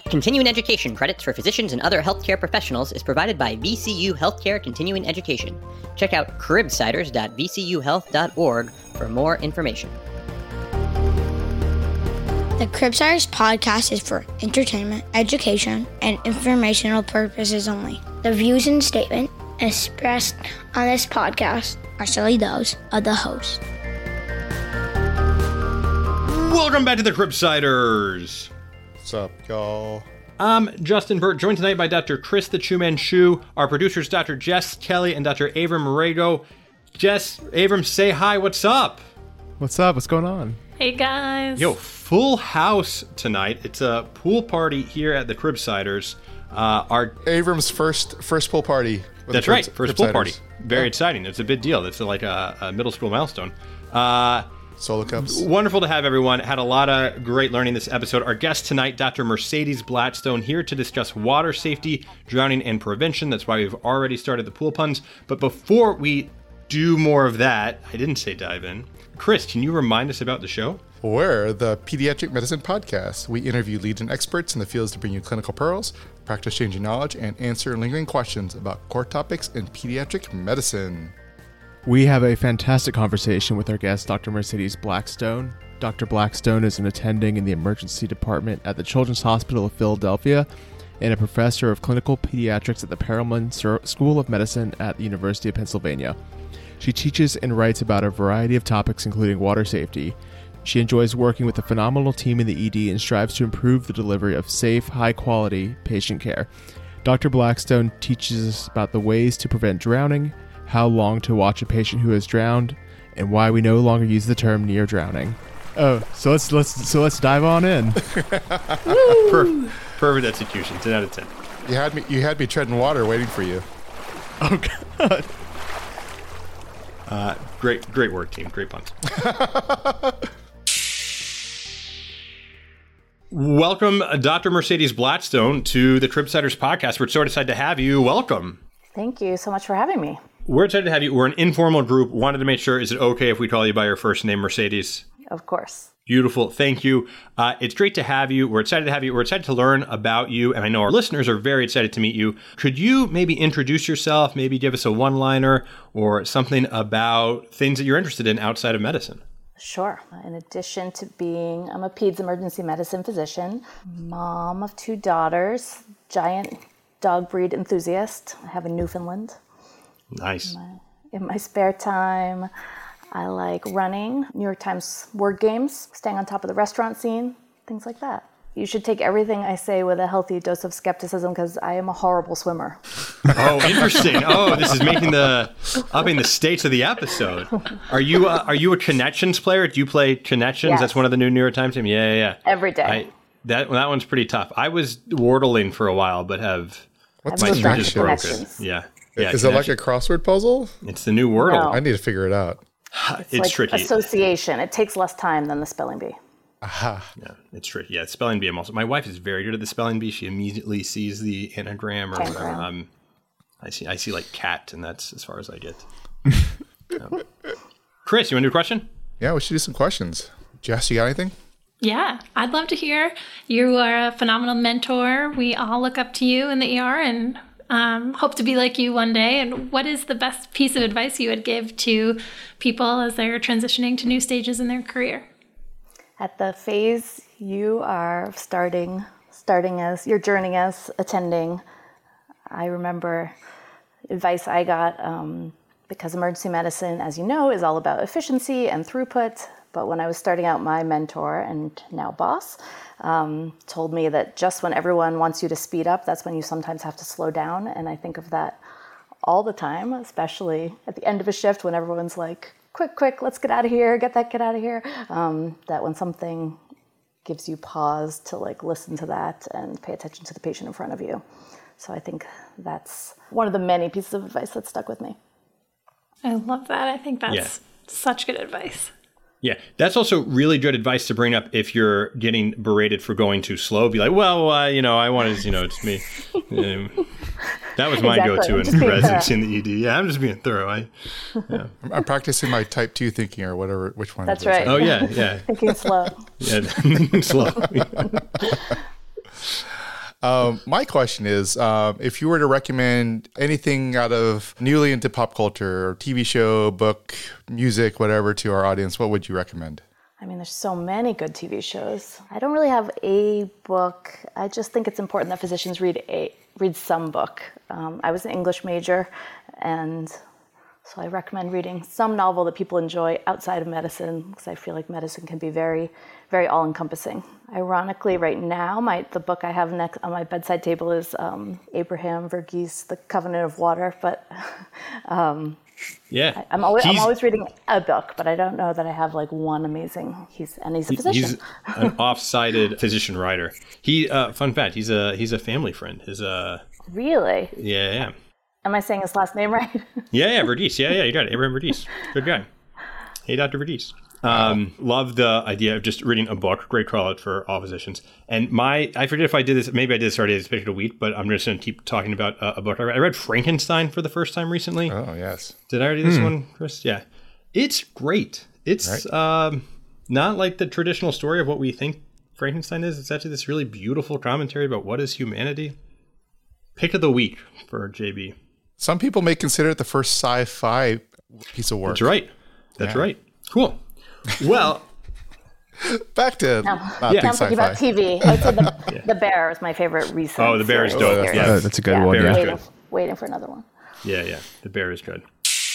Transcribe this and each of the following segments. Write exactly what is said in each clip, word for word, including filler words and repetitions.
Continuing education credits for physicians and other healthcare professionals is provided by V C U Healthcare Continuing Education. Check out cribsiders dot v c u health dot org for more information. The Cribsiders podcast is for entertainment, education, and informational purposes only. The views and statements expressed on this podcast are solely those of the host. Welcome back to the Cribsiders. What's up, y'all? I'm Justin Burt, joined tonight by Doctor Chris the Chu Manchu, our producers Doctor Jess Kelly and Doctor Avram Morego. Jess, Avram, say hi, what's up? What's up? What's going on? Hey, guys. Yo, full house tonight. It's a pool party here at the Cribsiders. Uh, our Avram's first first pool party. That's Cribs- right, first Cribsiders. pool party. Very Yeah. exciting. It's a big deal. It's like a, a middle school milestone. Uh, Solo cups. Wonderful to have everyone. Had a lot of great learning this episode. Our guest tonight, Doctor Mercedes Blackstone, here to discuss water safety, drowning, and prevention. That's why we've already started the pool puns. But before we do more of that, I didn't say dive in. Chris, can you remind us about the show? We're the Pediatric Medicine Podcast. We interview leading experts in the fields to bring you clinical pearls, practice-changing knowledge, and answer lingering questions about core topics in pediatric medicine. We have a fantastic conversation with our guest, Doctor Mercedes Blackstone. Doctor Blackstone is an attending in the emergency department at the Children's Hospital of Philadelphia and a professor of clinical pediatrics at the Perelman School of Medicine at the University of Pennsylvania. She teaches and writes about a variety of topics, including water safety. She enjoys working with a phenomenal team in the E D and strives to improve the delivery of safe, high-quality patient care. Doctor Blackstone teaches us about the ways to prevent drowning, how long to watch a patient who has drowned, and why we no longer use the term near drowning. Oh, so let's let's so let's dive on in. Perfect, perfect execution. ten out of ten. You had me. You had me treading water, waiting for you. Oh God. Uh, great, great work, team. Great puns. Welcome, Doctor Mercedes Blackstone, to the Cribsiders podcast. We're so excited to have you. Welcome. Thank you so much for having me. We're excited to have you. We're an informal group. Wanted to make sure, is it okay if we call you by your first name, Mercedes? Of course. Beautiful. Thank you. Uh, it's great to have you. We're excited to have you. We're excited to learn about you. And I know our listeners are very excited to meet you. Could you maybe introduce yourself, maybe give us a one-liner or something about things that you're interested in outside of medicine? Sure. In addition to being, I'm a peds emergency medicine physician, mom of two daughters, giant dog breed enthusiast. I have a Newfoundland. Nice. In my, in my spare time, I like running, New York Times word games, staying on top of the restaurant scene, things like that. You should take everything I say with a healthy dose of skepticism because I am a horrible swimmer. Oh, interesting. Oh, this is making the upping the stakes of the episode. Are you a, are you a Connections player? Do you play Connections? Yes. That's one of the new New York Times team. Yeah, yeah, yeah. Every day. I, that that one's pretty tough. I was wordling for a while, but have What's I've my moved on streak to is broken. Connections. Yeah, yeah. Is it like a Connections. crossword puzzle? It's the new Wordle. No. I need to figure it out. It's, like tricky. association. It takes less time than the spelling bee. Aha. Yeah, it's tricky. Yeah, spelling bee. I'm also. My wife is very good at the spelling bee. She immediately sees the anagram or whatever. Anagram. Um, I see. I see like cat, and that's as far as I get. Um, Chris, you want to do a question? Yeah, we should do some questions. Jess, you got anything? Yeah, I'd love to hear. You are a phenomenal mentor. We all look up to you in the E R and um, hope to be like you one day. And what is the best piece of advice you would give to people as they're transitioning to new stages in their career? At the phase you are starting, starting as your journey as attending, I remember advice I got um, because emergency medicine, as you know, is all about efficiency and throughput. But when I was starting out, my mentor and now boss um, told me that just when everyone wants you to speed up, that's when you sometimes have to slow down. And I think of that all the time, especially at the end of a shift when everyone's like, quick, quick, let's get out of here, get that kid out of here. Um, that when something gives you pause to like listen to that and pay attention to the patient in front of you. So I think that's one of the many pieces of advice that stuck with me. I love that. I think that's Yeah. such good advice. Yeah, that's also really good advice to bring up if you're getting berated for going too slow. Be like, well, uh, you know, I wanted, you know, it's me. Um, that was my Exactly. go-to Just in being residency in thorough. the E D. Yeah, I'm just being thorough. I, yeah. I'm, I'm practicing my type two thinking or whatever, which one. That's it is. right. Oh, yeah, yeah. Thinking slow. Yeah, slow. Um, my question is, um, if you were to recommend anything out of newly into pop culture, or T V show, book, music, whatever, to our audience, what would you recommend? I mean, there's so many good T V shows. I don't really have a book. I just think it's important that physicians read a read some book. Um, I was an English major, and so I recommend reading some novel that people enjoy outside of medicine, because I feel like medicine can be very, very all-encompassing. Ironically, right now, my the book I have next on my bedside table is um, Abraham Verghese, The Covenant of Water. But um, yeah, I, I'm always he's, I'm always reading a book, but I don't know that I have like one amazing. He's and he's a physician. He's an off-sided physician writer. He uh, fun fact, he's a he's a family friend. His uh really yeah yeah. Am I saying his last name right? yeah yeah Verghese yeah yeah you got it, Abraham Verghese, good guy. Hey, Doctor Verghese. Um, love the idea of just reading a book. Great call out for all physicians. And my, I forget if I did this, maybe I did this already as Picture of the Week, but I'm just going to keep talking about uh, a book I read. I read Frankenstein for the first time recently. Oh, yes. Did I already do this hmm. one, Chris? Yeah. It's great. It's right. um, not like the traditional story of what we think Frankenstein is. It's actually this really beautiful commentary about what is humanity. Pick of the week for J B. Some people may consider it the first sci-fi piece of work. That's right. That's yeah. right. Cool. Well, back to no. not yeah. think I'm sci-fi. thinking about T V. I said the, yeah. the Bear is my favorite recent. Oh, the Bear is dope. Oh, yeah, oh, that's a good yeah, one. Yeah. Waiting, waiting for another one. Yeah, yeah. The Bear is good.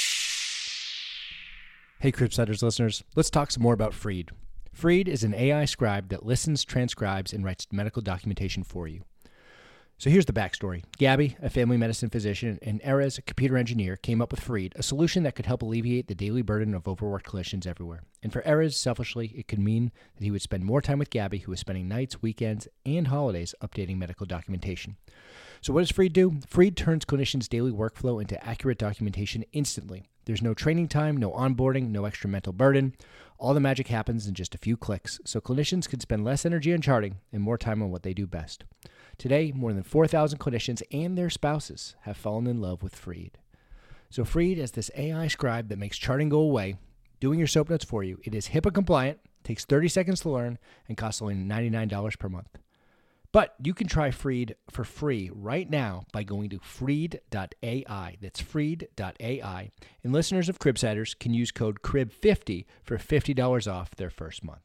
Hey, Cribsiders listeners, let's talk some more about Freed. Freed is an A I scribe that listens, transcribes, and writes medical documentation for you. So here's the backstory. Gabby, a family medicine physician, and Erez, a computer engineer, came up with Freed, a solution that could help alleviate the daily burden of overworked clinicians everywhere. And for Erez, selfishly, it could mean that he would spend more time with Gabby, who was spending nights, weekends, and holidays updating medical documentation. So what does Freed do? Freed turns clinicians' daily workflow into accurate documentation instantly. There's no training time, no onboarding, no extra mental burden. All the magic happens in just a few clicks, so clinicians can spend less energy on charting and more time on what they do best. Today, more than four thousand clinicians and their spouses have fallen in love with Freed. So Freed is this A I scribe that makes charting go away, doing your soap notes for you. It is HIPAA compliant, takes thirty seconds to learn, and costs only ninety-nine dollars per month. But you can try Freed for free right now by going to freed dot A I. That's freed dot A I. And listeners of Cribsiders can use code C R I B fifty for fifty dollars off their first month.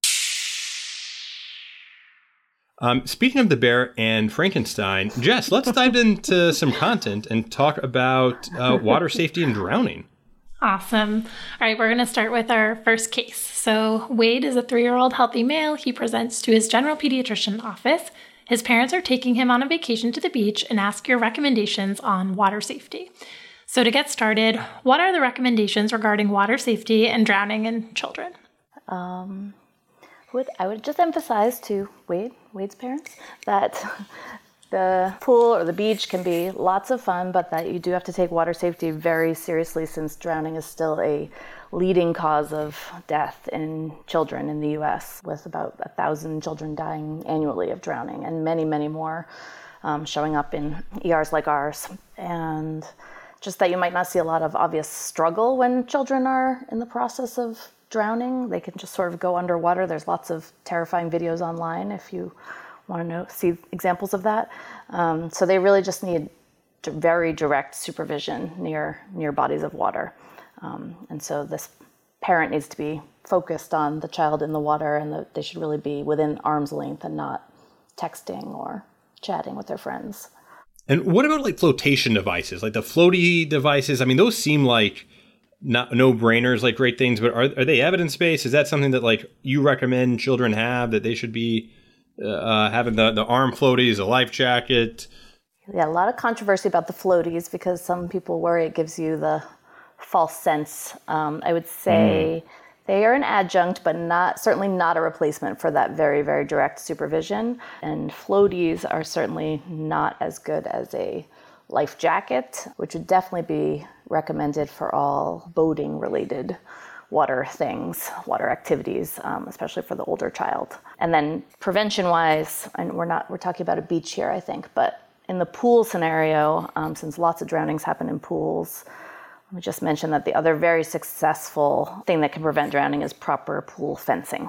Um, speaking of the Bear and Frankenstein, Jess, let's dive into some content and talk about uh, water safety and drowning. Awesome. All right, we're going to start with our first case. So Wade is a three-year-old healthy male. He presents to his general pediatrician office. His parents are taking him on a vacation to the beach and ask your recommendations on water safety. So to get started, what are the recommendations regarding water safety and drowning in children? Um, would I would just emphasize to Wade, Wade's parents, that the pool or the beach can be lots of fun, but that you do have to take water safety very seriously, since drowning is still a leading cause of death in children in the U S, with about a thousand children dying annually of drowning, and many, many more um, showing up in E Rs like ours. And just that you might not see a lot of obvious struggle when children are in the process of drowning. They can just sort of go underwater. There's lots of terrifying videos online if you want to know, see examples of that. Um, so they really just need very direct supervision near near bodies of water. Um, and so this parent needs to be focused on the child in the water, and the, they should really be within arm's length and not texting or chatting with their friends. And what about like flotation devices, like the floaty devices? I mean, those seem like not no-brainers, like great things, but are are they evidence-based? Is that something that like you recommend children have, that they should be uh, having the, the arm floaties, a life jacket? Yeah, a lot of controversy about the floaties, because some people worry it gives you the false sense. Um, I would say mm. they are an adjunct, but not certainly not a replacement for that very, very direct supervision. And floaties are certainly not as good as a life jacket, which would definitely be recommended for all boating-related water things, water activities, um, especially for the older child. And then prevention-wise, and we're not we're talking about a beach here, I think, but in the pool scenario, um, since lots of drownings happen in pools, let me just mention that the other very successful thing that can prevent drowning is proper pool fencing.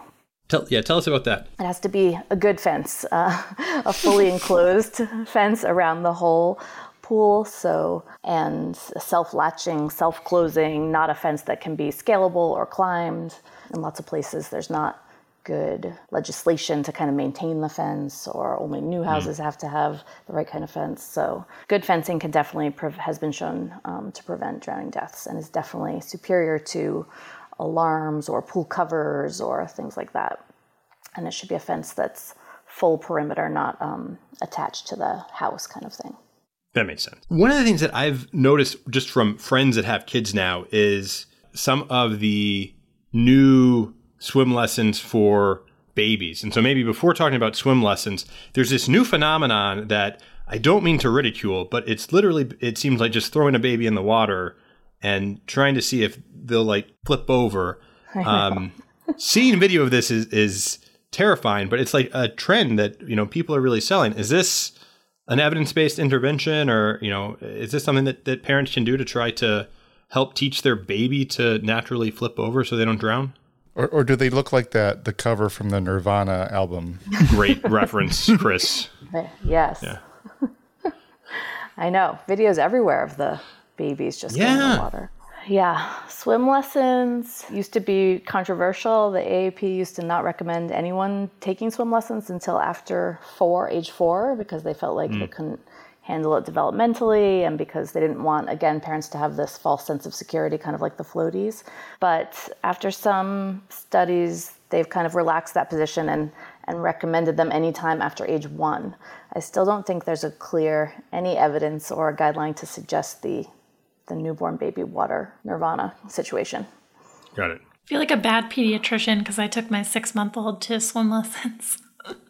Tell, yeah, tell us about that. It has to be a good fence, uh, a fully enclosed fence around the whole pool. So, and self-latching, self-closing, not a fence that can be scalable or climbed. In lots of places, there's not good legislation to kind of maintain the fence, or only new houses mm. have to have the right kind of fence. So good fencing can definitely, pre- has been shown um, to prevent drowning deaths, and is definitely superior to alarms or pool covers or things like that. And it should be a fence that's full perimeter, not um, attached to the house kind of thing. That makes sense. One of the things that I've noticed just from friends that have kids now is some of the new swim lessons for babies. And so maybe before talking about swim lessons, there's this new phenomenon that I don't mean to ridicule, but it's literally, it seems like just throwing a baby in the water and trying to see if they'll like flip over. Um, seeing video of this is, is terrifying, but it's like a trend that, you know, people are really selling. Is this an evidence-based intervention, or, you know, is this something that, that parents can do to try to help teach their baby to naturally flip over so they don't drown? Or, or do they look like that, the cover from the Nirvana album? Great reference, Chris. Yes. Yeah. I know. Videos everywhere of the babies just yeah. going in the water. Yeah. Swim lessons used to be controversial. The A A P used to not recommend anyone taking swim lessons until after four, age four, because they felt like mm. they couldn't handle it developmentally, and because they didn't want, again, parents to have this false sense of security, kind of like the floaties. But after some studies, they've kind of relaxed that position and, and recommended them anytime after age one. I still don't think there's a clear, any evidence or a guideline to suggest the, the newborn baby water nirvana situation. Got it. I feel like a bad pediatrician because I took my six-month-old to swim lessons.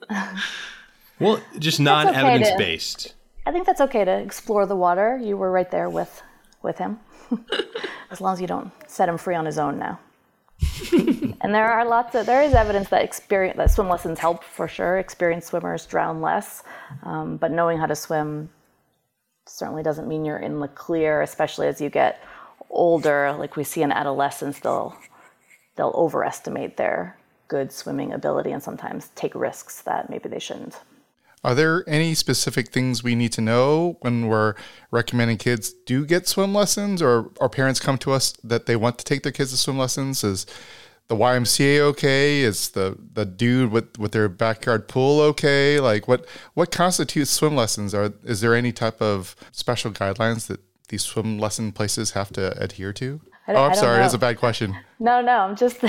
Well, just non-evidence-based. Okay to, I think that's okay to explore the water. You were right there with, with him. As long as you don't set him free on his own now. And there are lots of, there is evidence that experience, that swim lessons help for sure. Experienced swimmers drown less, um, but knowing how to swim certainly doesn't mean you're in the clear, especially as you get older. Like we see in adolescents, they'll, they'll overestimate their good swimming ability and sometimes take risks that maybe they shouldn't. Are there any specific things we need to know when we're recommending kids do get swim lessons, or our parents come to us that they want to take their kids to swim lessons? Is the Y M C A okay? Is the, the dude with, with their backyard pool okay? Like what, what constitutes swim lessons? Are, is there any type of special guidelines that these swim lesson places have to adhere to? I oh, I'm I sorry. Know. That's a bad question. No, no, I'm just,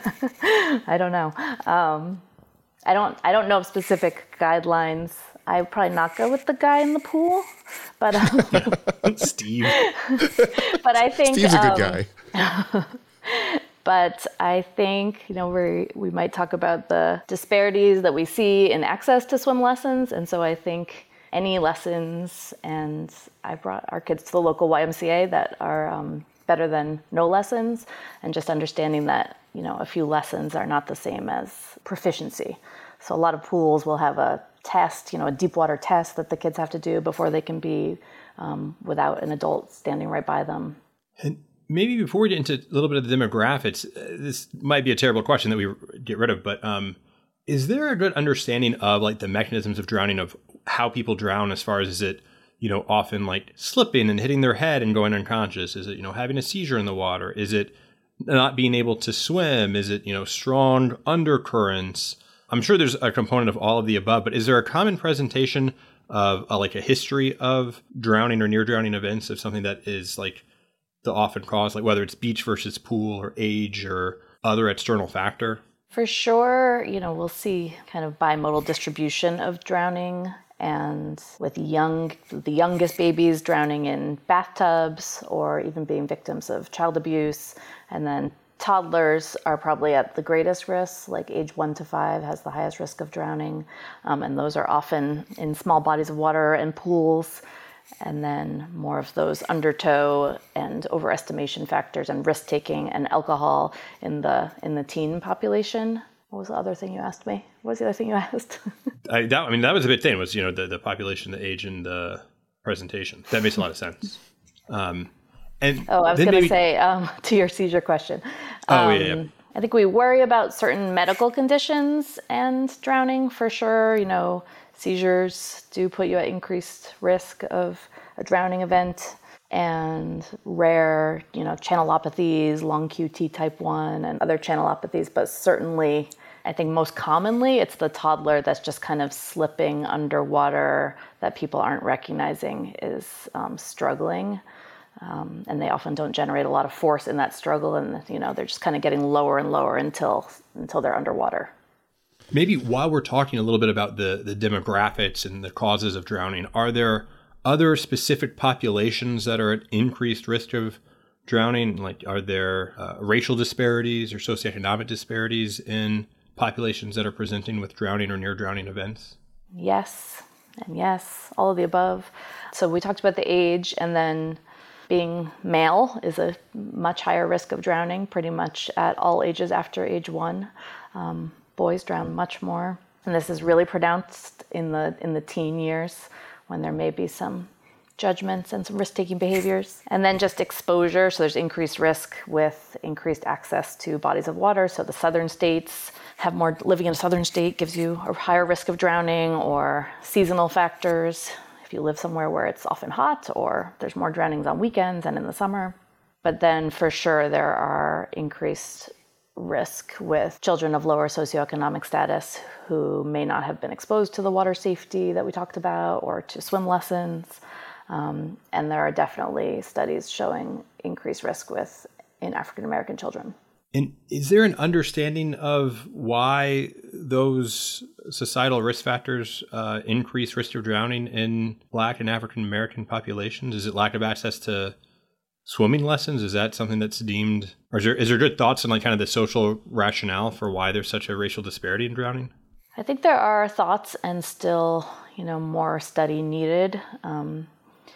I don't know. Um, I don't I don't know of specific guidelines. I would probably not go with the guy in the pool, but um, Steve. But I think Steve's a um, good guy. But I think, you know, we we might talk about the disparities that we see in access to swim lessons, and so I think any lessons, and I brought our kids to the local Y M C A that are um, better than no lessons, and just understanding that, you know, a few lessons are not the same as proficiency. So a lot of pools will have a test, you know, a deep water test that the kids have to do before they can be um, without an adult standing right by them. And maybe before we get into a little bit of the demographics, uh, this might be a terrible question that we get rid of, but um, is there a good understanding of like the mechanisms of drowning, of how people drown, as far as is it, you know, often like slipping and hitting their head and going unconscious? Is it, you know, having a seizure in the water? Is it not being able to swim? Is it, you know, strong undercurrents? I'm sure there's a component of all of the above, but is there a common presentation of uh, like a history of drowning or near drowning events, of something that is like the often cause, like whether it's beach versus pool or age or other external factor? For sure, you know, we'll see kind of bimodal distribution of drowning, and with young, the youngest babies drowning in bathtubs or even being victims of child abuse, and then toddlers are probably at the greatest risk, like age one to five has the highest risk of drowning. Um, and those are often in small bodies of water and pools. And then more of those undertow and overestimation factors and risk-taking and alcohol in the in the teen population. What was the other thing you asked me? What was the other thing you asked? I, that, I mean, that was a big thing, was, you know, the, the population, the age, and the presentation. That makes a lot of sense. Um, And oh, I was going to say, um, to your seizure question. Um, oh, yeah, yeah. I think we worry about certain medical conditions and drowning for sure. You know, seizures do put you at increased risk of a drowning event, and rare, you know, channelopathies, lung Q T type one and other channelopathies. But certainly, I think most commonly, it's the toddler that's just kind of slipping underwater that people aren't recognizing is um, struggling. Um, and they often don't generate a lot of force in that struggle. And, you know, they're just kind of getting lower and lower until until they're underwater. Maybe while we're talking a little bit about the, the demographics and the causes of drowning, are there other specific populations that are at increased risk of drowning? Like, are there uh, racial disparities or socioeconomic disparities in populations that are presenting with drowning or near drowning events? Yes, and yes, all of the above. So we talked about the age, and then being male is a much higher risk of drowning, pretty much at all ages after age one. Um, boys drown much more, and this is really pronounced in the in the teen years, when there may be some judgments and some risk-taking behaviors. And then just exposure, so there's increased risk with increased access to bodies of water. So the southern states have more, living in a southern state gives you a higher risk of drowning, or seasonal factors. If you live somewhere where it's often hot, or there's more drownings on weekends and in the summer. But then for sure there are increased risk with children of lower socioeconomic status who may not have been exposed to the water safety that we talked about, or to swim lessons. Um, and there are definitely studies showing increased risk with in African American children. And is there an understanding of why those societal risk factors uh, increase risk of drowning in Black and African American populations? Is it lack of access to swimming lessons? Is that something that's deemed, or is there, is there good thoughts on like kind of the social rationale for why there's such a racial disparity in drowning? I think there are thoughts and still, you know, more study needed. Um,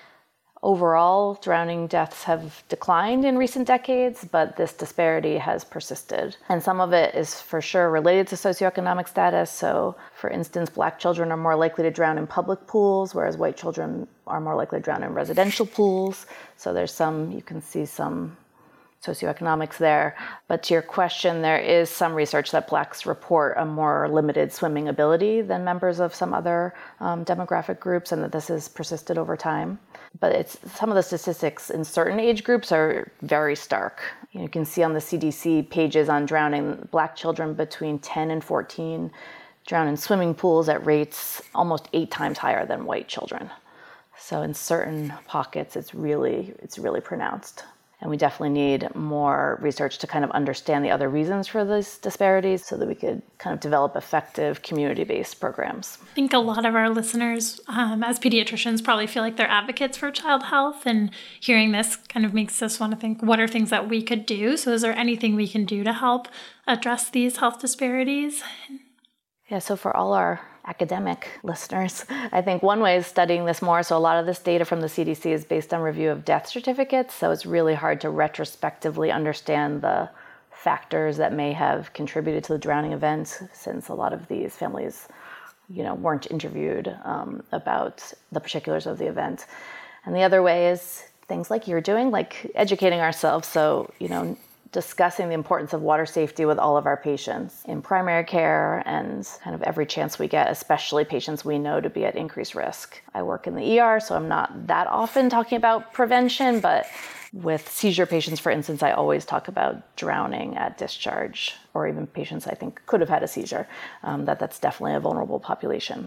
overall, drowning deaths have declined in recent decades, but this disparity has persisted. And some of it is for sure related to socioeconomic status. So, for instance, Black children are more likely to drown in public pools, whereas white children are more likely to drown in residential pools. So there's some, you can see some socioeconomics there. But to your question, there is some research that Blacks report a more limited swimming ability than members of some other um, demographic groups, and that this has persisted over time. But it's some of the statistics in certain age groups are very stark. You can see on the C D C pages on drowning, Black children between ten and fourteen drown in swimming pools at rates almost eight times higher than white children. So in certain pockets, it's really, it's really pronounced. And we definitely need more research to kind of understand the other reasons for these disparities so that we could kind of develop effective community-based programs. I think a lot of our listeners, um, as pediatricians, probably feel like they're advocates for child health. And hearing this kind of makes us want to think, what are things that we could do? So is there anything we can do to help address these health disparities? Yeah, so for all our academic listeners, I think one way is studying this more. So a lot of this data from the C D C is based on review of death certificates. So it's really hard to retrospectively understand the factors that may have contributed to the drowning event, since a lot of these families, you know, weren't interviewed um, about the particulars of the event. And the other way is things like you're doing, like educating ourselves. So, you know, discussing the importance of water safety with all of our patients in primary care and kind of every chance we get, especially patients we know to be at increased risk. I work in the E R, so I'm not that often talking about prevention, but with seizure patients, for instance, I always talk about drowning at discharge, or even patients I think could have had a seizure, um, that that's definitely a vulnerable population.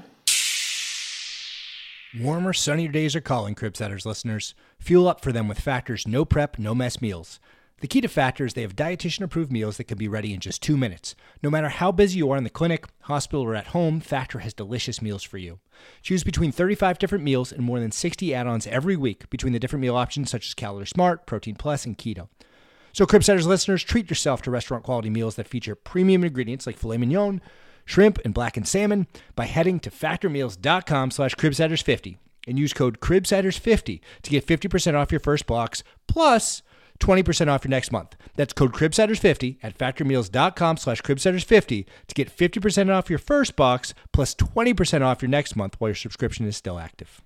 Warmer, sunnier days are calling, Cribsetters listeners. Fuel up for them with Factor's no prep, no mess meals. The key to Factor is they have dietitian-approved meals that can be ready in just two minutes. No matter how busy you are in the clinic, hospital, or at home, Factor has delicious meals for you. Choose between thirty-five different meals and more than sixty add-ons every week between the different meal options such as Calorie Smart, Protein Plus, and Keto. So Cribsetters listeners, treat yourself to restaurant-quality meals that feature premium ingredients like filet mignon, shrimp, and blackened salmon by heading to factormeals.com slash cribsetters50 and use code cribsetters fifty to get fifty percent off your first box, plus twenty percent off your next month. That's code cribsetters fifty at factormeals.com slash cribsetters50 to get fifty percent off your first box plus twenty percent off your next month while your subscription is still active.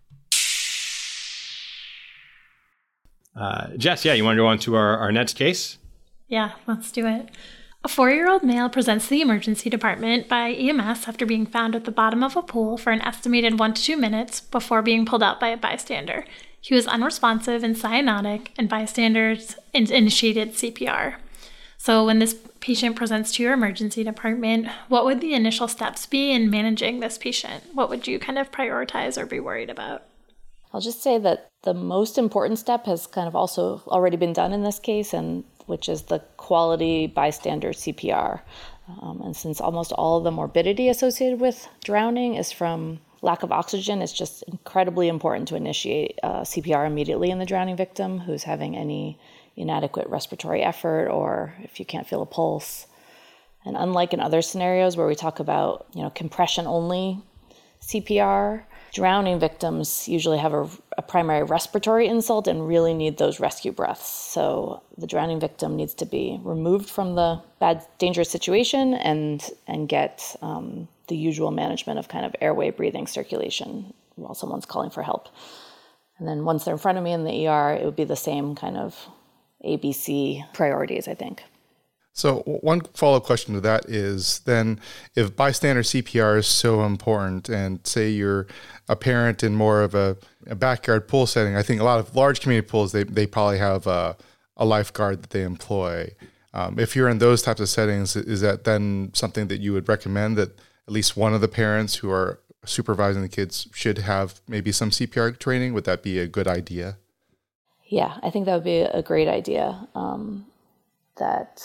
Uh, Jess, yeah, you want to go on to our, our next case? Yeah, let's do it. A four-year-old male presents to the emergency department by E M S after being found at the bottom of a pool for an estimated one to two minutes before being pulled out by a bystander. He was unresponsive and cyanotic, and bystanders in- initiated C P R. So when this patient presents to your emergency department, what would the initial steps be in managing this patient? What would you kind of prioritize or be worried about? I'll just say that the most important step has kind of also already been done in this case, and which is the quality bystander C P R. Um, and since almost all of the morbidity associated with drowning is from lack of oxygen, it's just incredibly important to initiate uh, C P R immediately in the drowning victim who's having any inadequate respiratory effort or if you can't feel a pulse. And unlike in other scenarios where we talk about, you know, compression only C P R, drowning victims usually have a, a primary respiratory insult and really need those rescue breaths. So the drowning victim needs to be removed from the bad, dangerous situation and and get um, the usual management of kind of airway, breathing, circulation while someone's calling for help. And then once they're in front of me in the E R, it would be the same kind of A B C priorities, I think. So one follow-up question to that is then if bystander C P R is so important and say you're a parent in more of a, a backyard pool setting, I think a lot of large community pools, they, they probably have a, a lifeguard that they employ. Um, if you're in those types of settings, is that then something that you would recommend that at least one of the parents who are supervising the kids should have maybe some C P R training? Would that be a good idea? Yeah, I think that would be a great idea. Um, that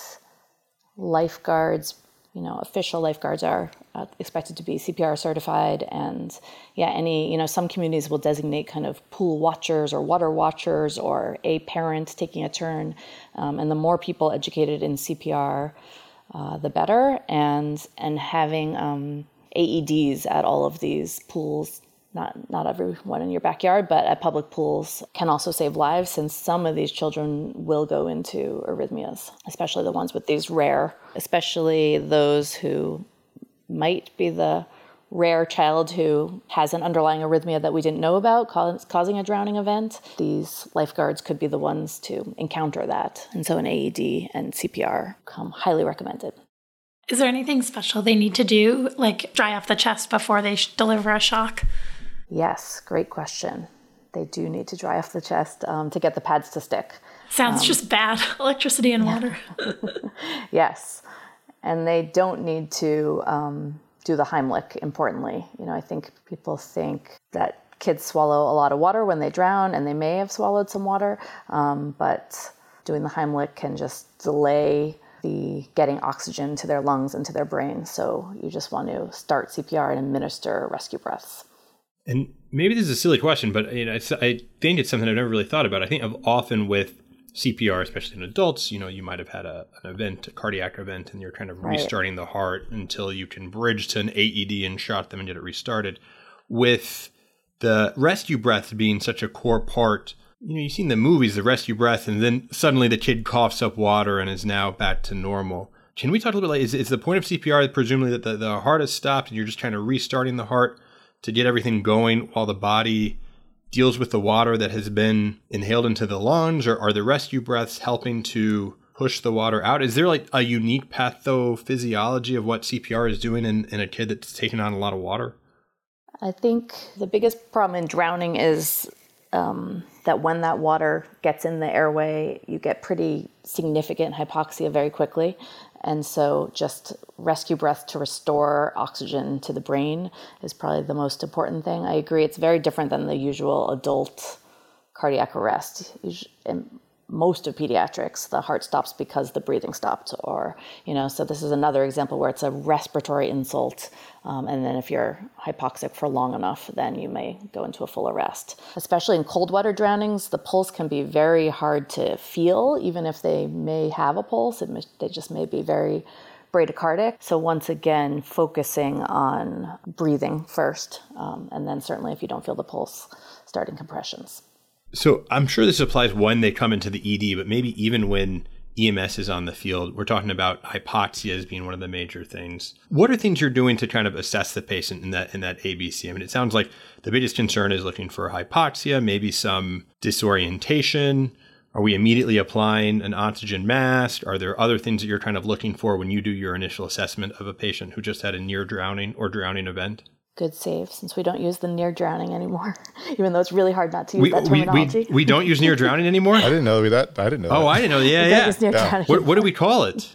lifeguards, you know, official lifeguards are uh, expected to be C P R certified. And yeah, any, you know, some communities will designate kind of pool watchers or water watchers or a parent taking a turn. Um, and the more people educated in C P R, uh, the better. And, and having um, A E Ds at all of these pools, not not everyone in your backyard, but at public pools can also save lives, since some of these children will go into arrhythmias, especially the ones with these rare, especially those who might be the rare child who has an underlying arrhythmia that we didn't know about causing a drowning event. These lifeguards could be the ones to encounter that. And so an A E D and C P R come highly recommended. Is there anything special they need to do, like dry off the chest before they sh- deliver a shock? Yes, great question. They do need to dry off the chest um, to get the pads to stick. Sounds um, just bad. Electricity and yeah. water. Yes. And they don't need to um, do the Heimlich, importantly. You know, I think people think that kids swallow a lot of water when they drown, and they may have swallowed some water, um, but doing the Heimlich can just delay the getting oxygen to their lungs and to their brain. So you just want to start C P R and administer rescue breaths. And maybe this is a silly question, but you know, it's, I think it's something I've never really thought about. I think of often with C P R, especially in adults, you know, you might have had a, an event, a cardiac event, and you're kind of right. restarting the heart until you can bridge to an A E D and shot them and get it restarted. With the rescue breath being such a core part, you know, you've seen the movies, the rescue breath, and then suddenly the kid coughs up water and is now back to normal. Can we talk a little bit like, is, is the point of C P R presumably that the, the heart has stopped and you're just kind of restarting the heart to get everything going while the body deals with the water that has been inhaled into the lungs? Or are the rescue breaths helping to push the water out? Is there like a unique pathophysiology of what C P R is doing in, in a kid that's taking on a lot of water? I think the biggest problem in drowning is um, that when that water gets in the airway, you get pretty significant hypoxia very quickly. And so just rescue breath to restore oxygen to the brain is probably the most important thing. I agree. It's very different than the usual adult cardiac arrest. In most of pediatrics, the heart stops because the breathing stopped, or, you know, so this is another example where it's a respiratory insult. Um, and then if you're hypoxic for long enough, then you may go into a full arrest. Especially in cold water drownings, the pulse can be very hard to feel, even if they may have a pulse. It may, they just may be very bradycardic. So once again, focusing on breathing first, um, and then certainly if you don't feel the pulse, starting compressions. So I'm sure this applies when they come into the E D, but maybe even when E M S is on the field. We're talking about hypoxia as being one of the major things. What are things you're doing to kind of assess the patient in that in that A B C? I mean, it sounds like the biggest concern is looking for hypoxia, maybe some disorientation, Are we immediately applying an oxygen mask? Are there other things that you're kind of looking for when you do your initial assessment of a patient who just had a near drowning or drowning event? Good save, since we don't use the near drowning anymore, even though it's really hard not to use We, that we, terminology. we, we don't use near drowning anymore? I didn't know that. I didn't know Oh, that. I didn't know. Yeah, We yeah. don't use near Yeah. drowning What, what do we call it?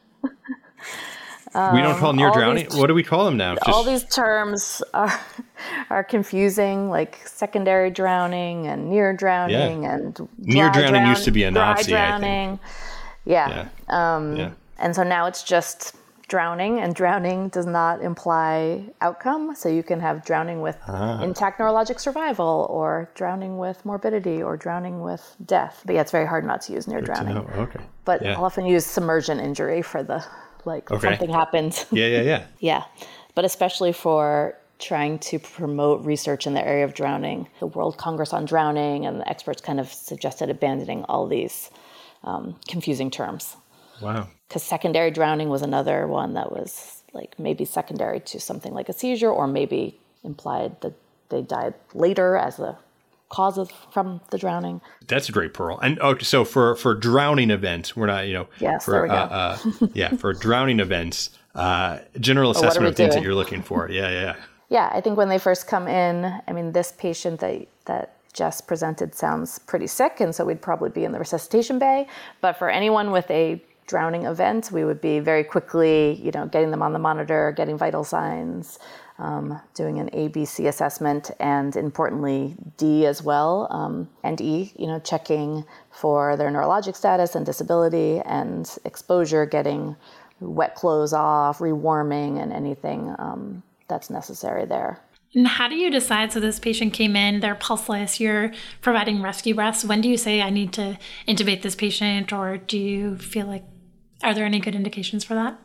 we don't call near all drowning? these- What do we call them now? All Just- these terms are are confusing, like secondary drowning and near drowning and dry Near drowning used to be a dry Nazi, I think. drowning. Yeah. Um, yeah. And so now it's just drowning, and drowning does not imply outcome. So you can have drowning with Ah. intact neurologic survival, or drowning with morbidity, or drowning with death. But yeah, it's very hard not to use near drowning. Oh, okay. But Yeah. I'll often use submersion injury for the, like, Okay. something happened. Yeah, yeah, yeah. Yeah, but especially for trying to promote research in the area of drowning. The World Congress on Drowning and the experts kind of suggested abandoning all these um, confusing terms. Wow. Because secondary drowning was another one that was like maybe secondary to something like a seizure, or maybe implied that they died later as a cause of from the drowning. That's a great pearl. And okay, so for, for drowning events, we're not, you know, Yes, for, there we go. uh, uh, yeah, for drowning events, uh, general what are assessment we of things that doing? you're looking for. Yeah, yeah, yeah. Yeah, I think when they first come in, I mean, this patient that that Jess presented sounds pretty sick, and so we'd probably be in the resuscitation bay. But for anyone with a drowning event, we would be very quickly, you know, getting them on the monitor, getting vital signs, um, doing an A B C assessment, and importantly, D as well, um, and E, you know, checking for their neurologic status and disability and exposure, getting wet clothes off, rewarming, and anything um, that's necessary there. And how do you decide? So this patient came in, they're pulseless, you're providing rescue breaths. When do you say, I need to intubate this patient, or do you feel like, are there any good indications for that?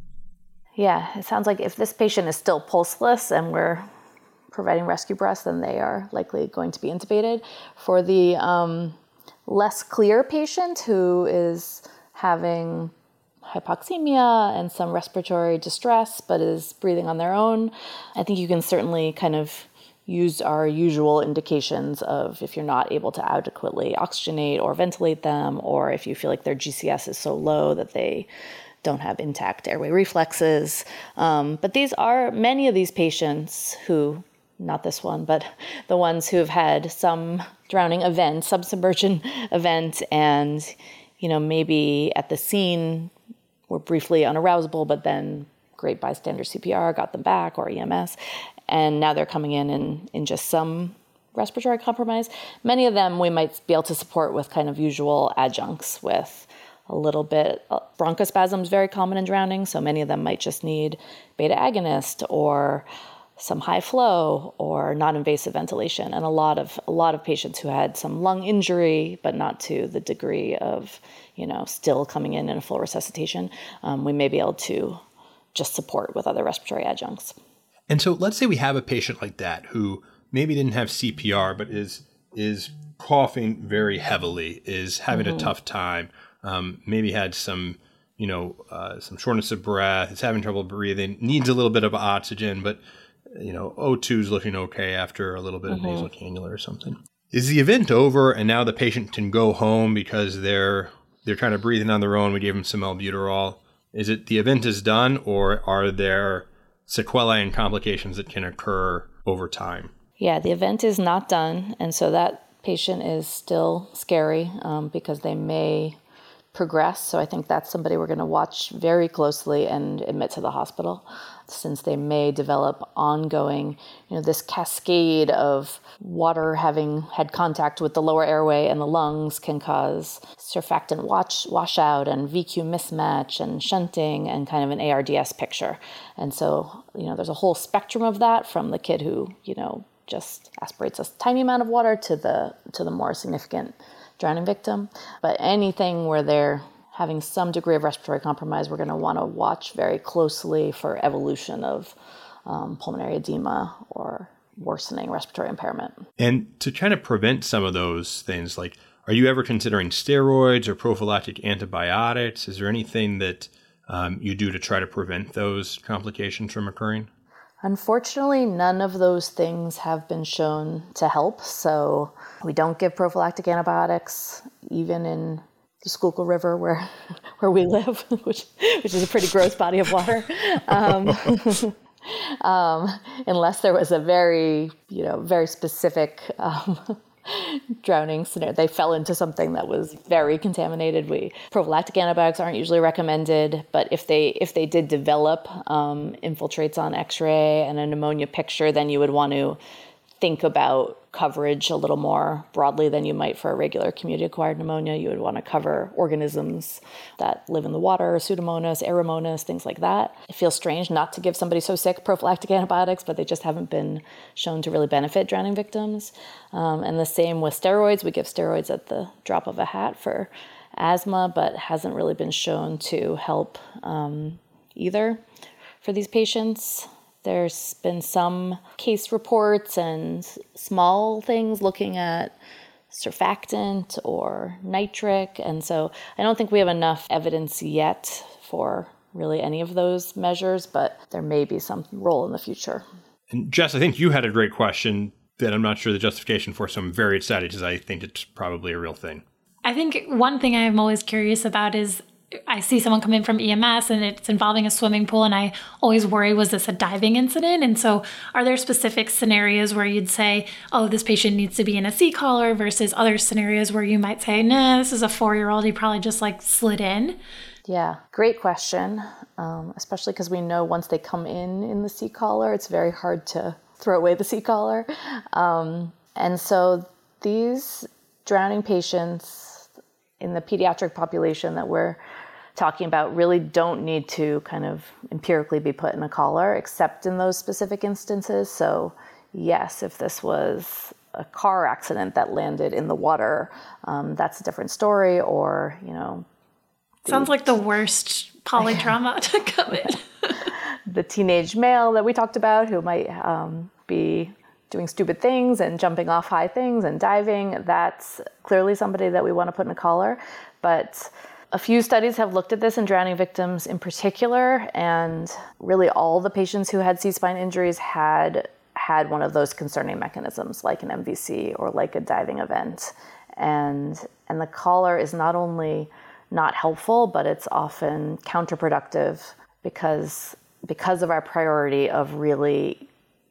Yeah, it sounds like if this patient is still pulseless and we're providing rescue breaths, then they are likely going to be intubated. For the um, less clear patient who is having hypoxemia and some respiratory distress, but is breathing on their own, I think you can certainly kind of use our usual indications of if you're not able to adequately oxygenate or ventilate them, or if you feel like their G C S is so low that they don't have intact airway reflexes. Um, but these are many of these patients who, not this one, but the ones who have had some drowning event, submersion event, and, you know, maybe at the scene were briefly unarousable, but then great bystander C P R got them back, or E M S, and now they're coming in in, in just some respiratory compromise. Many of them we might be able to support with kind of usual adjuncts, with a little bit. Bronchospasm is very common in drowning, so many of them might just need beta agonist or some high flow or non-invasive ventilation. And a lot of a lot of patients who had some lung injury, but not to the degree of, you know, still coming in in a full resuscitation, um, we may be able to just support with other respiratory adjuncts. And so let's say we have a patient like that who maybe didn't have C P R, but is is coughing very heavily, is having mm-hmm. a tough time, um, maybe had some, you know, uh, some shortness of breath, is having trouble breathing, needs a little bit of oxygen, but, you know, O two is looking okay after a little bit mm-hmm. of nasal cannula or something. Is the event over and now the patient can go home because they're they're kind of breathing on their own? We gave them some albuterol. Is it the event is done, or are there sequelae and complications that can occur over time? Yeah, the event is not done, and so that patient is still scary um, because they may progress. So I think that's somebody we're going to watch very closely and admit to the hospital, since they may develop ongoing, you know, this cascade of water having had contact with the lower airway and the lungs can cause surfactant wash, washout and V Q mismatch and shunting and kind of an A R D S picture. And so, you know, there's a whole spectrum of that, from the kid who, you know, just aspirates a tiny amount of water to the to the more significant drowning victim. But anything where they're having some degree of respiratory compromise, we're going to want to watch very closely for evolution of um, pulmonary edema or worsening respiratory impairment. And to kind of prevent some of those things, like, are you ever considering steroids or prophylactic antibiotics? Is there anything that um, you do to try to prevent those complications from occurring? Unfortunately, none of those things have been shown to help. So we don't give prophylactic antibiotics. even in the Schuylkill River where where we live, which which is a pretty gross body of water. Um, um, unless there was a very, you know, very specific um, drowning scenario. They fell into something that was very contaminated. We prophylactic antibiotics aren't usually recommended, but if they if they did develop um, infiltrates on X-ray and a pneumonia picture, then you would want to think about coverage a little more broadly than you might for a regular community-acquired pneumonia. You would want to cover organisms that live in the water, Pseudomonas, Aeromonas, things like that. It feels strange not to give somebody so sick prophylactic antibiotics, but they just haven't been shown to really benefit drowning victims. Um, and the same with steroids. We give steroids at the drop of a hat for asthma, but hasn't really been shown to help um, either for these patients. There's been some case reports and small things looking at surfactant or nitric. And so I don't think we have enough evidence yet for really any of those measures, but there may be some role in the future. And Jess, I think you had a great question that I'm not sure the justification for, so I'm very excited because I think it's probably a real thing. I think one thing I'm always curious about is I see someone come in from E M S and it's involving a swimming pool, and I always worry, was this a diving incident? And so are there specific scenarios where you'd say, oh, this patient needs to be in a sea collar, versus other scenarios where you might say, nah, this is a four-year-old, he probably just like slid in? Yeah, great question, um, especially because we know once they come in in the sea collar, it's very hard to throw away the sea collar. Um, and so these drowning patients in the pediatric population that we're talking about really don't need to kind of empirically be put in a collar, except in those specific instances. So yes, if this was a car accident that landed in the water, um, that's a different story. Or, you know, sounds like the worst polytrauma to come in. The teenage male that we talked about who might um, be doing stupid things and jumping off high things and diving, that's clearly somebody that we want to put in a collar. But a few studies have looked at this in drowning victims in particular, and really all the patients who had C-spine injuries had had one of those concerning mechanisms, like an M V C or like a diving event. And, and the collar is not only not helpful, but it's often counterproductive because, because of our priority of really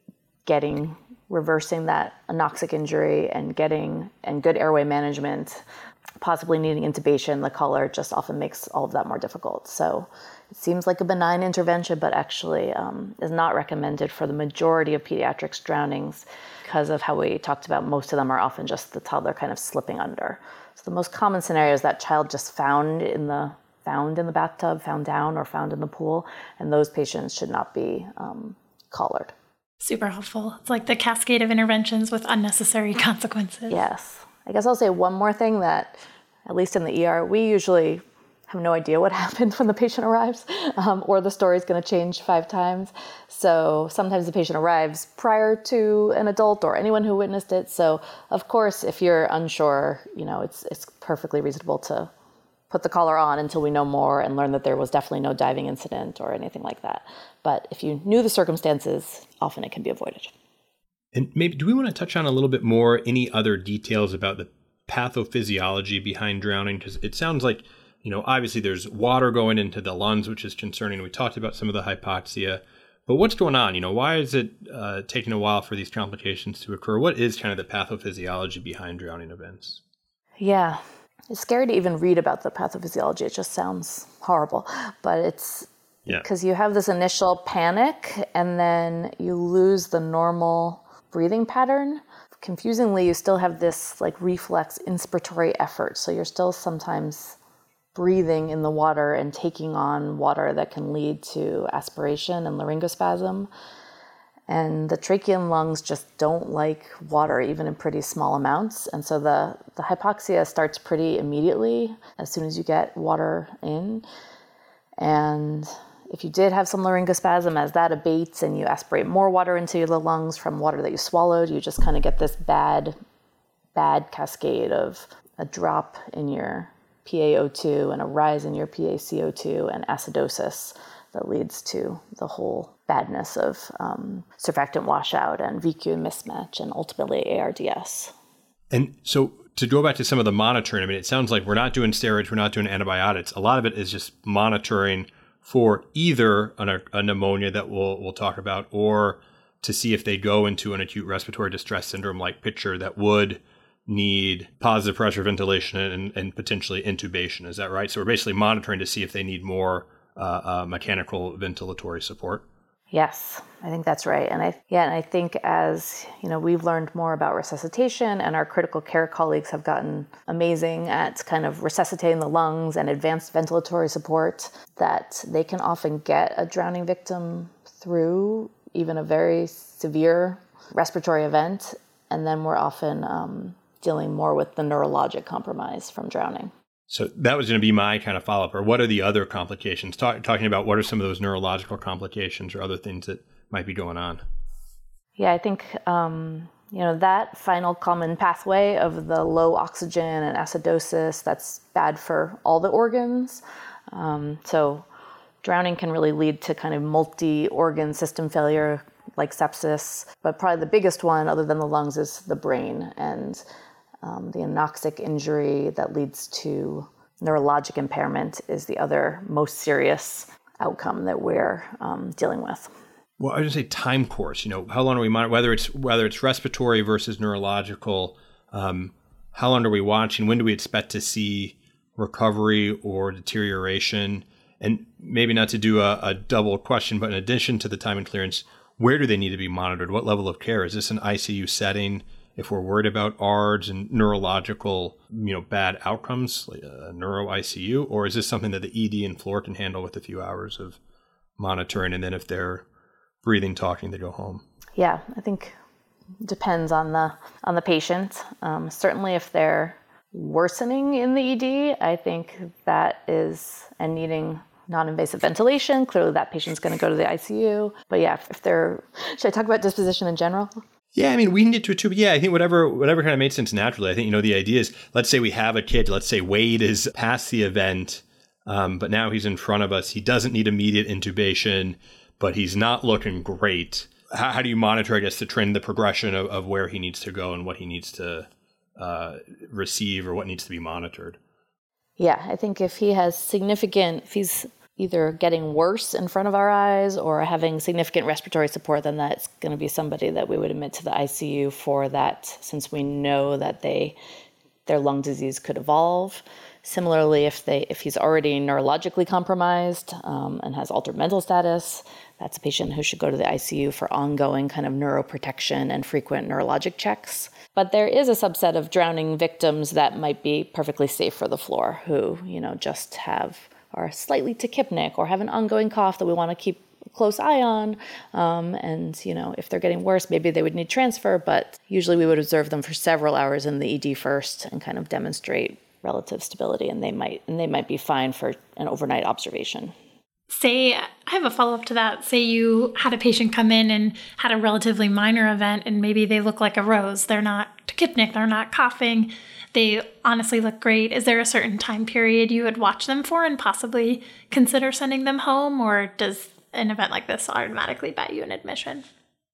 getting reversing that anoxic injury and getting and good airway management, possibly needing intubation. The collar just often makes all of that more difficult. So it seems like a benign intervention, but actually um, is not recommended for the majority of pediatrics drownings because of how we talked about. Most of them are often just the toddler kind of slipping under. So the most common scenario is that child just found in the found in the bathtub, found down, or found in the pool, and those patients should not be um, collared. Super helpful. It's like the cascade of interventions with unnecessary consequences. Yes. I guess I'll say one more thing, that at least in the E R, we usually have no idea what happened when the patient arrives, um, or the story is going to change five times. So sometimes the patient arrives prior to an adult or anyone who witnessed it. So of course, if you're unsure, you know, it's it's perfectly reasonable to put the collar on until we know more and learn that there was definitely no diving incident or anything like that. But if you knew the circumstances, often it can be avoided. And maybe, do we want to touch on a little bit more any other details about the pathophysiology behind drowning? Because it sounds like, you know, obviously there's water going into the lungs, which is concerning. We talked about some of the hypoxia, but what's going on? You know, why is it uh, taking a while for these complications to occur? What is kind of the pathophysiology behind drowning events? Yeah. It's scary to even read about the pathophysiology. It just sounds horrible, but it's because yeah. you have this initial panic and then you lose the normal breathing pattern. Confusingly, you still have this like reflex inspiratory effort. So you're still sometimes breathing in the water and taking on water that can lead to aspiration and laryngospasm. And the trachea and lungs just don't like water, even in pretty small amounts. And so the, the hypoxia starts pretty immediately as soon as you get water in. And if you did have some laryngospasm, as that abates and you aspirate more water into the lungs from water that you swallowed, you just kind of get this bad, bad cascade of a drop in your P A O two and a rise in your P A C O two and acidosis that leads to the whole badness of um, surfactant washout and V Q mismatch and ultimately A R D S. And so to go back to some of the monitoring, I mean, it sounds like we're not doing steroids, we're not doing antibiotics. A lot of it is just monitoring for either an, a pneumonia that we'll we'll talk about, or to see if they go into an acute respiratory distress syndrome like picture that would need positive pressure ventilation and, and potentially intubation. Is that right? So we're basically monitoring to see if they need more uh, uh, mechanical ventilatory support. Yes, I think that's right. And I, yeah, and I think as, you know, we've learned more about resuscitation and our critical care colleagues have gotten amazing at kind of resuscitating the lungs and advanced ventilatory support, that they can often get a drowning victim through even a very severe respiratory event. And then we're often um, dealing more with the neurologic compromise from drowning. So that was going to be my kind of follow-up, or what are the other complications? Talk, talking about what are some of those neurological complications or other things that might be going on? Yeah, I think, um, you know, that final common pathway of the low oxygen and acidosis, that's bad for all the organs. Um, so drowning can really lead to kind of multi-organ system failure like sepsis. But probably the biggest one, other than the lungs, is the brain. And Um, the anoxic injury that leads to neurologic impairment is the other most serious outcome that we're um, dealing with. Well, I was going to say time course. You know, how long are we monitoring? Whether it's whether it's respiratory versus neurological, um, how long are we watching? When do we expect to see recovery or deterioration? And maybe not to do a, a double question, but in addition to the time and clearance, where do they need to be monitored? What level of care? Is this an I C U setting? If we're worried about A R D S and neurological, you know, bad outcomes, like a neuro I C U, or is this something that the E D and floor can handle with a few hours of monitoring, and then if they're breathing, talking, they go home? Yeah, I think it depends on the on the patient. Um, certainly, if they're worsening in the E D, I think that is and needing non-invasive ventilation. Clearly, that patient's going to go to the I C U. But yeah, if, if they're, should I talk about disposition in general? Yeah, I mean, we can get to it too, but yeah, I think whatever whatever kind of made sense naturally. I think, you know, the idea is, let's say we have a kid, let's say Wade is past the event, um, but now he's in front of us. He doesn't need immediate intubation, but he's not looking great. How, how do you monitor, I guess, the trend, the progression of, of where he needs to go and what he needs to uh, receive or what needs to be monitored? Yeah, I think if he has significant, if he's either getting worse in front of our eyes or having significant respiratory support, then that's going to be somebody that we would admit to the I C U for that, since we know that they their lung disease could evolve. Similarly, if they if he's already neurologically compromised um, and has altered mental status, that's a patient who should go to the I C U for ongoing kind of neuroprotection and frequent neurologic checks. But there is a subset of drowning victims that might be perfectly safe for the floor, who, you know, just have are slightly tachypnic or have an ongoing cough that we want to keep a close eye on. Um, and, you know, if they're getting worse, maybe they would need transfer, but usually we would observe them for several hours in the E D first and kind of demonstrate relative stability, and they might and they might be fine for an overnight observation. Say, I have a follow-up to that. Say you had a patient come in and had a relatively minor event, and maybe they look like a rose. They're not tachypnic, they're not coughing. They honestly look great. Is there a certain time period you would watch them for and possibly consider sending them home, or does an event like this automatically buy you an admission?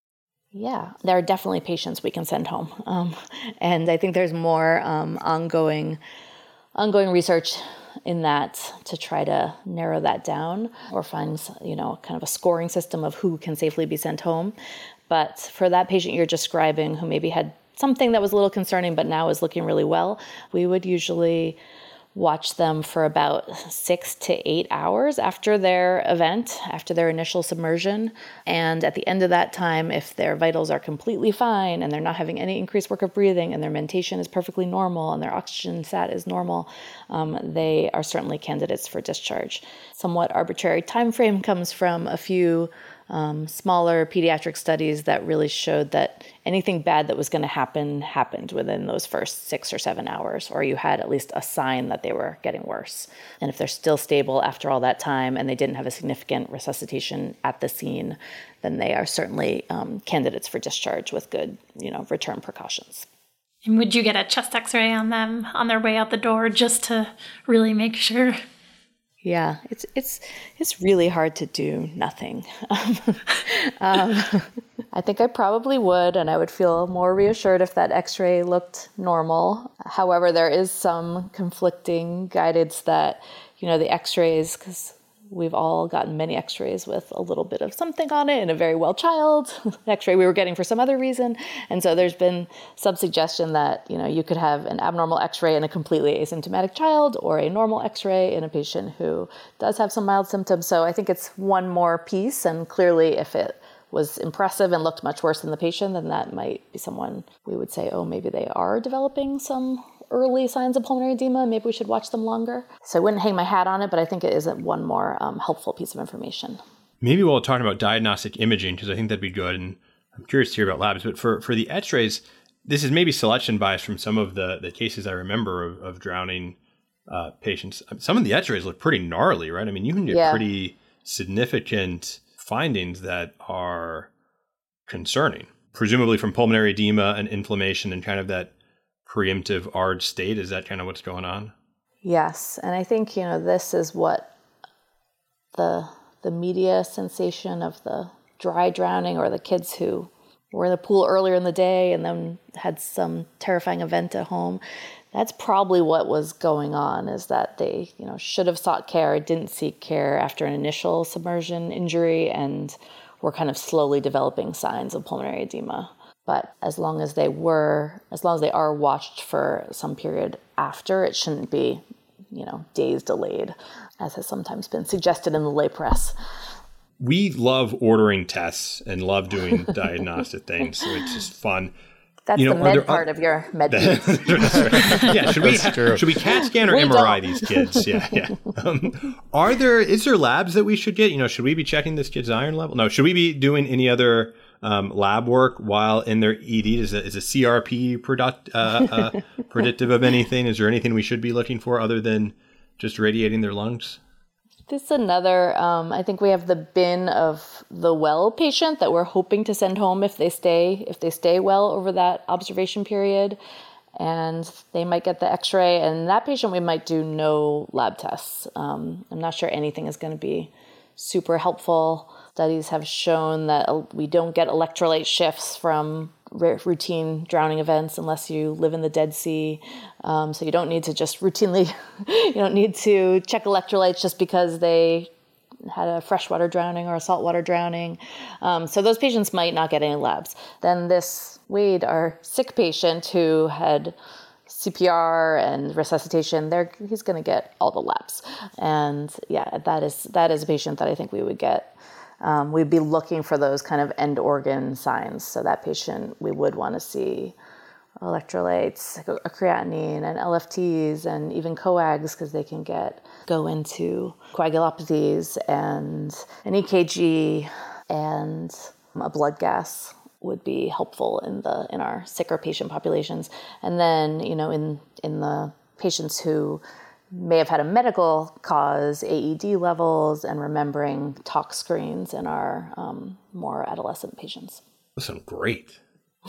Yeah, there are definitely patients we can send home. Um, and I think there's more um, ongoing ongoing research in that to try to narrow that down or find, you know, kind of a scoring system of who can safely be sent home. But for that patient you're describing who maybe had something that was a little concerning but now is looking really well, we would usually watch them for about six to eight hours after their event, after their initial submersion. And at the end of that time, if their vitals are completely fine and they're not having any increased work of breathing and their mentation is perfectly normal and their oxygen sat is normal, um, they are certainly candidates for discharge. Somewhat arbitrary time frame comes from a few Um, smaller pediatric studies that really showed that anything bad that was going to happen happened within those first six or seven hours, or you had at least a sign that they were getting worse. And if they're still stable after all that time and they didn't have a significant resuscitation at the scene, then they are certainly um, candidates for discharge with good, you know, return precautions. And would you get a chest x-ray on them on their way out the door just to really make sure? Yeah, it's it's it's really hard to do nothing. um, I think I probably would, and I would feel more reassured if that X-ray looked normal. However, there is some conflicting guidance that, you know, the X-rays, because we've all gotten many X-rays with a little bit of something on it in a very well child, X-ray we were getting for some other reason. And so there's been some suggestion that, you know, you could have an abnormal X-ray in a completely asymptomatic child or a normal X-ray in a patient who does have some mild symptoms. So I think it's one more piece. And clearly if it was impressive and looked much worse than the patient, then that might be someone we would say, oh, maybe they are developing some early signs of pulmonary edema, maybe we should watch them longer. So I wouldn't hang my hat on it, but I think it isn't one more um, helpful piece of information. Maybe we'll talk about diagnostic imaging, because I think that'd be good. And I'm curious to hear about labs. But for, for the X-rays, this is maybe selection bias from some of the, the cases I remember of, of drowning uh, patients. Some of the X-rays look pretty gnarly, right? I mean, you can get yeah. pretty significant findings that are concerning, presumably from pulmonary edema and inflammation and kind of that preemptive A R D S state. Is that kind of what's going on? Yes. And I think, you know, this is what the the media sensation of the dry drowning, or the kids who were in the pool earlier in the day and then had some terrifying event at home. That's probably what was going on, is that they, you know, should have sought care, didn't seek care after an initial submersion injury, and were kind of slowly developing signs of pulmonary edema. But as long as they were, as long as they are watched for some period after, it shouldn't be, you know, days delayed, as has sometimes been suggested in the lay press. We love ordering tests and love doing diagnostic things, so it's just fun. That's you know, the med part uh, of your med piece. Right. Yeah, should we should we CAT scan or we M R I don't. these kids? Yeah, yeah. Um, are there is there labs that we should get? You know, should we be checking this kid's iron level? No, should we be doing any other um, lab work while in their E D? Is a, is a C R P product uh, uh, predictive of anything? Is there anything we should be looking for other than just radiating their lungs? This is another, um, I think we have the bin of the well patient that we're hoping to send home if they stay, if they stay well over that observation period, and they might get the X-ray, and that patient we might do no lab tests. Um, I'm not sure anything is going to be super helpful. Studies have shown that we don't get electrolyte shifts from routine drowning events unless you live in the Dead Sea. Um, so you don't need to just routinely, you don't need to check electrolytes just because they had a freshwater drowning or a saltwater drowning. Um, so those patients might not get any labs. Then this Wade, our sick patient who had C P R and resuscitation, there he's going to get all the labs. And yeah, that is that is a patient that I think we would get. Um, we'd be looking for those kind of end organ signs. So that patient, we would want to see electrolytes, a creatinine, and L F Ts, and even coags, because they can get go into coagulopathies, and an E K G and a blood gas would be helpful in the in our sicker patient populations. And then, you know, in in the patients who may have had a medical cause, A E D levels, and remembering tox screens in our um, more adolescent patients. That sounds great.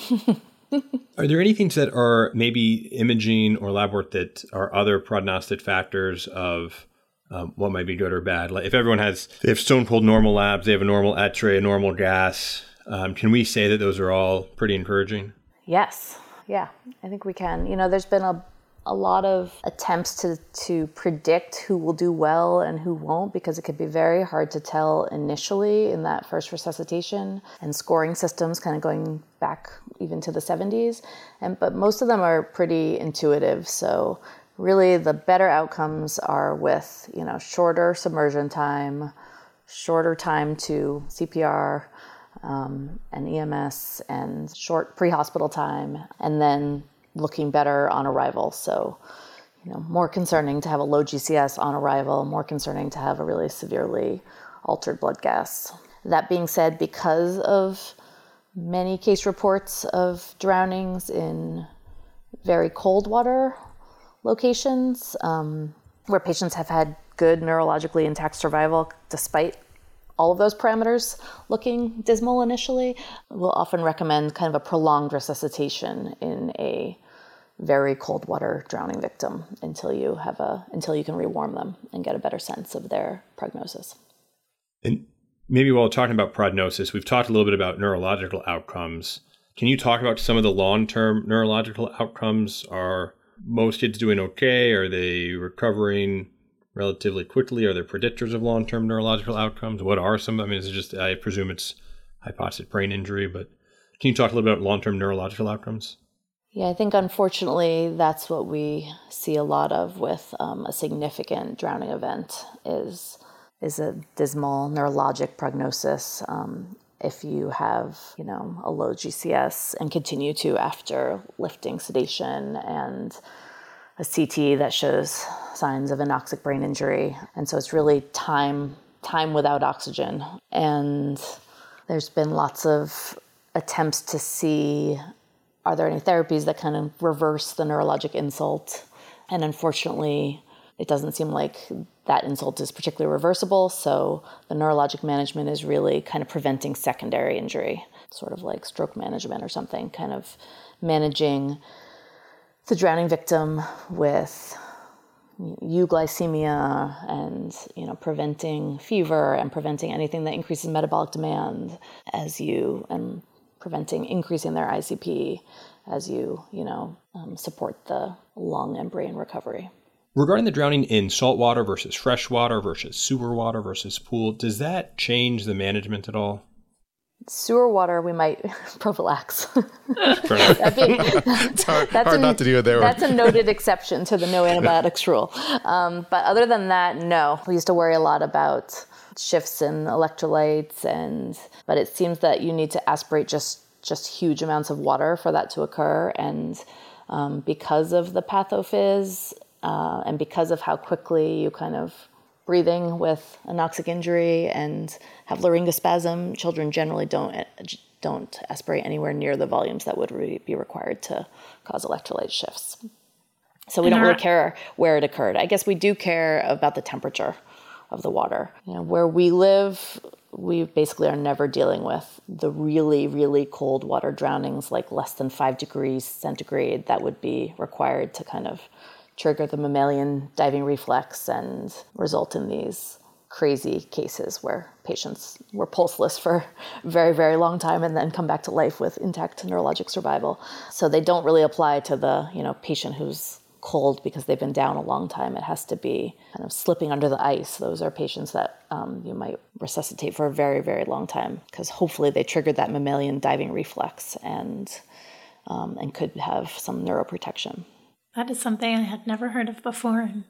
Are there any things that are maybe imaging or lab work that are other prognostic factors of um, what might be good or bad? Like if everyone has, they have stone cold normal labs, they have a normal X-ray, a normal gas, um, can we say that those are all pretty encouraging? Yes. Yeah, I think we can. You know, there's been a a lot of attempts to, to predict who will do well and who won't, because it could be very hard to tell initially in that first resuscitation, and scoring systems kind of going back even to the seventies. And but most of them are pretty intuitive. So really the better outcomes are with, you know, shorter submersion time, shorter time to C P R um, and E M S, and short pre-hospital time, and then looking better on arrival. So, you know, more concerning to have a low G C S on arrival, more concerning to have a really severely altered blood gas. That being said, because of many case reports of drownings in very cold water locations, um, where patients have had good neurologically intact survival despite all of those parameters looking dismal initially, we'll often recommend kind of a prolonged resuscitation in a very cold water drowning victim until you have a until you can rewarm them and get a better sense of their prognosis. And maybe while talking about prognosis, we've talked a little bit about neurological outcomes. Can you talk about some of the long-term neurological outcomes? Are most kids doing okay? Are they recovering relatively quickly? Are there predictors of long-term neurological outcomes? What are some? I mean, is it just, I presume it's hypoxic brain injury, but can you talk a little bit about long-term neurological outcomes? Yeah, I think unfortunately that's what we see a lot of with um, a significant drowning event is is a dismal neurologic prognosis. Um, if you have, you know, a low G C S and continue to after lifting sedation and a C T that shows signs of anoxic brain injury. And so it's really time time without oxygen. And there's been lots of attempts to see, are there any therapies that kind of reverse the neurologic insult? And unfortunately, it doesn't seem like that insult is particularly reversible. So the neurologic management is really kind of preventing secondary injury, sort of like stroke management or something, kind of managing the drowning victim with euglycemia and, you know, preventing fever and preventing anything that increases metabolic demand as you, and preventing increasing their I C P as you, you know, um, support the lung and brain recovery. Regarding the drowning in saltwater versus freshwater versus sewer water versus pool, does that change the management at all? Sewer water, we might prophylax. That'd be, it's hard, hard a, not to do it there. That's a noted exception to the no antibiotics rule. Um, but other than that, no. We used to worry a lot about shifts in electrolytes, and but it seems that you need to aspirate just just huge amounts of water for that to occur. And um, because of the pathophys, uh, and because of how quickly you kind of breathing with anoxic injury and have laryngospasm, children generally don't don't aspirate anywhere near the volumes that would re- be required to cause electrolyte shifts. So we and don't our- really care where it occurred. I guess we do care about the temperature of the water. You know, where we live, we basically are never dealing with the really, really cold water drownings, like less than five degrees centigrade, that would be required to kind of trigger the mammalian diving reflex and result in these crazy cases where patients were pulseless for a very, very long time and then come back to life with intact neurologic survival. So they don't really apply to the, you know, patient who's cold because they've been down a long time. It has to be kind of slipping under the ice. Those are patients that um, you might resuscitate for a very, very long time because hopefully they triggered that mammalian diving reflex and um, and could have some neuroprotection. That is something I had never heard of before, and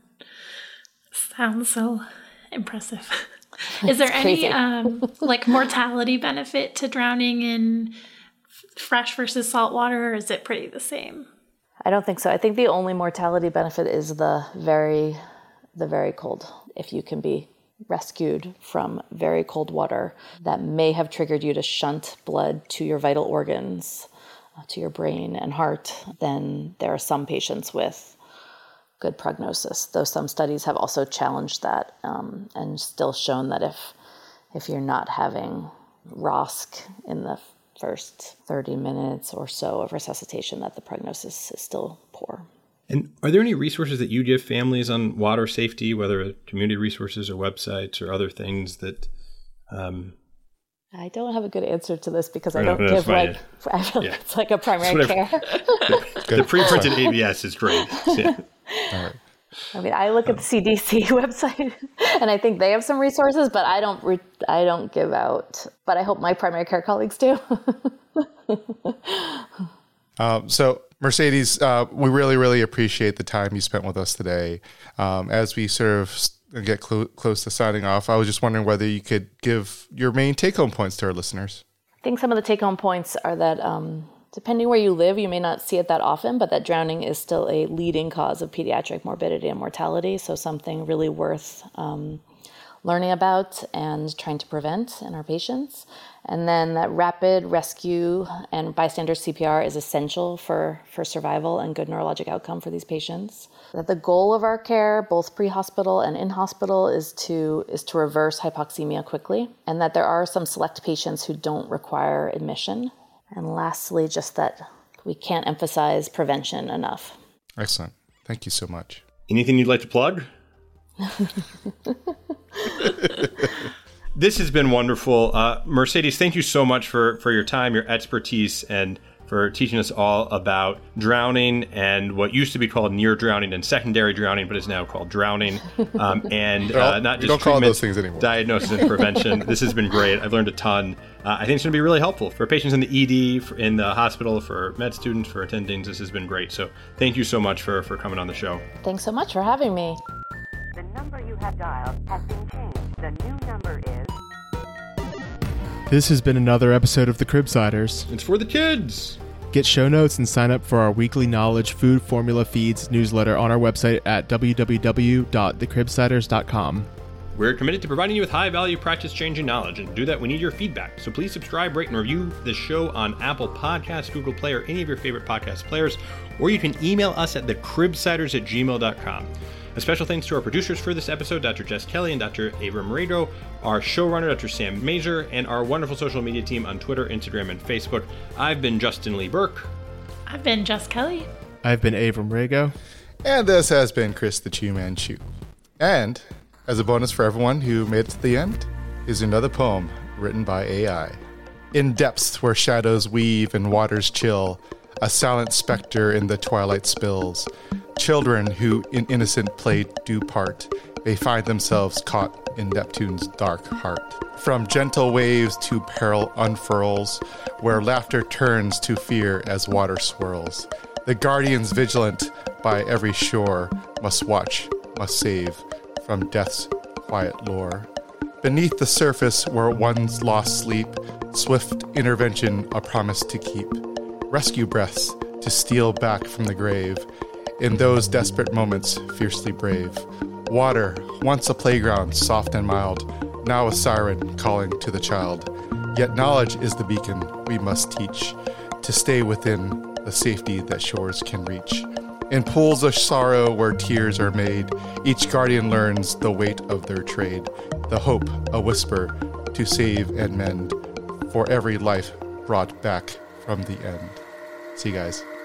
sounds so impressive. Is there any um, like mortality benefit to drowning in fresh versus salt water, or is it pretty the same? I don't think so. I think the only mortality benefit is the very, the very cold. If you can be rescued from very cold water that may have triggered you to shunt blood to your vital organs, to your brain and heart, then there are some patients with good prognosis, though some studies have also challenged that um, and still shown that if if you're not having R O S C in the first thirty minutes or so of resuscitation, that the prognosis is still poor. And are there any resources that you give families on water safety, whether community resources or websites or other things that... Um, I don't have a good answer to this because I no, don't no, give fine, like, yeah. I feel yeah. like it's like a primary care. the, the pre-printed A B S is great. Yeah. All right. I mean, I look at the C D C website and I think they have some resources, but I don't, re- I don't give out, but I hope my primary care colleagues do. um, so Mercedes, uh, we really, really appreciate the time you spent with us today. Um, as we sort of get clo- close to signing off, I was just wondering whether you could give your main take-home points to our listeners. I think some of the take-home points are that um, depending where you live, you may not see it that often, but that drowning is still a leading cause of pediatric morbidity and mortality, so something really worth um, learning about and trying to prevent in our patients. And then that rapid rescue and bystander C P R is essential for, for survival and good neurologic outcome for these patients. That the goal of our care, both pre-hospital and in-hospital, is to is to reverse hypoxemia quickly, and that there are some select patients who don't require admission. And lastly, just that we can't emphasize prevention enough. Excellent. Thank you so much. Anything you'd like to plug? This has been wonderful. Uh, Mercedes, thank you so much for, for your time, your expertise, and for teaching us all about drowning and what used to be called near drowning and secondary drowning, but is now called drowning. Um, and uh, not just don't call it treatment, those things anymore. Diagnosis and prevention. This has been great. I've learned a ton. Uh, I think it's going to be really helpful for patients in the E D, for, in the hospital, for med students, for attendings. This has been great. So thank you so much for, for coming on the show. Thanks so much for having me. The number you have dialed has been changed. The new number is... This has been another episode of The Cribsiders. It's for the kids. Get show notes and sign up for our weekly Knowledge Food Formula Feeds newsletter on our website at w w w dot the cribsiders dot com. We're committed to providing you with high-value, practice-changing knowledge, and to do that, we need your feedback. So please subscribe, rate, and review this show on Apple Podcasts, Google Play, or any of your favorite podcast players, or you can email us at the cribsiders at gmail dot com. A special thanks to our producers for this episode, Doctor Jess Kelly and Doctor Avram Rego, our showrunner, Doctor Sam Mazer, and our wonderful social media team on Twitter, Instagram, and Facebook. I've been Justin Lee Burke. I've been Jess Kelly. I've been Avram Rego. And this has been Chris the Chew Man Chew. And as a bonus for everyone who made it to the end, is another poem written by A I. In depths where shadows weave and waters chill, a silent specter in the twilight spills. Children who in innocent play do part, they find themselves caught in Neptune's dark heart. From gentle waves to peril unfurls, where laughter turns to fear as water swirls. The guardians vigilant by every shore must watch, must save from death's quiet lure. Beneath the surface where one's lost sleep, swift intervention a promise to keep. Rescue breaths to steal back from the grave. In those desperate moments, fiercely brave. Water, once a playground, soft and mild, now a siren calling to the child. Yet knowledge is the beacon we must teach, to stay within the safety that shores can reach. In pools of sorrow where tears are made, each guardian learns the weight of their trade. The hope, a whisper, to save and mend, for every life brought back from the end. See you guys.